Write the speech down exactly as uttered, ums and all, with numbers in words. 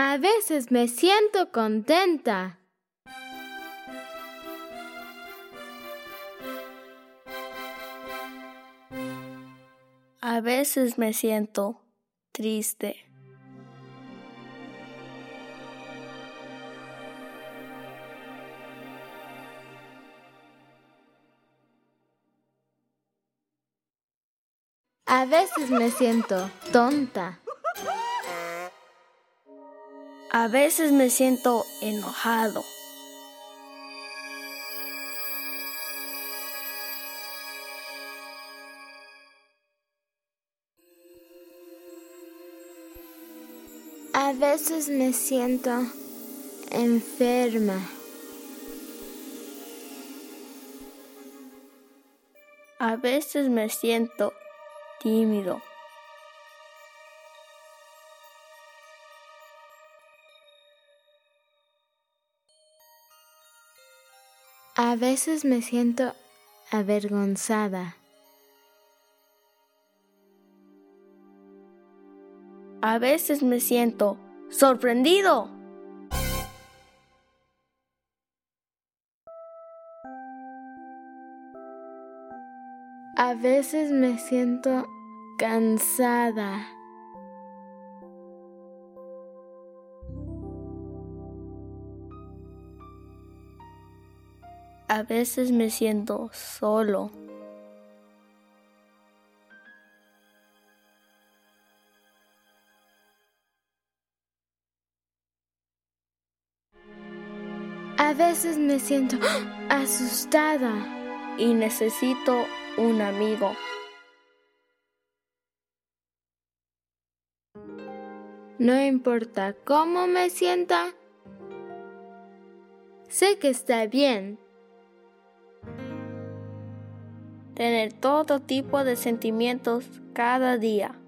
A veces me siento contenta. A veces me siento triste. A veces me siento tonta. A veces me siento enojado. A veces me siento enferma. A veces me siento tímido. A veces me siento avergonzada. A veces me siento sorprendido. A veces me siento cansada. A veces me siento solo. A veces me siento asustada y necesito un amigo. No importa cómo me sienta, sé que está bien. Tener todo tipo de sentimientos cada día.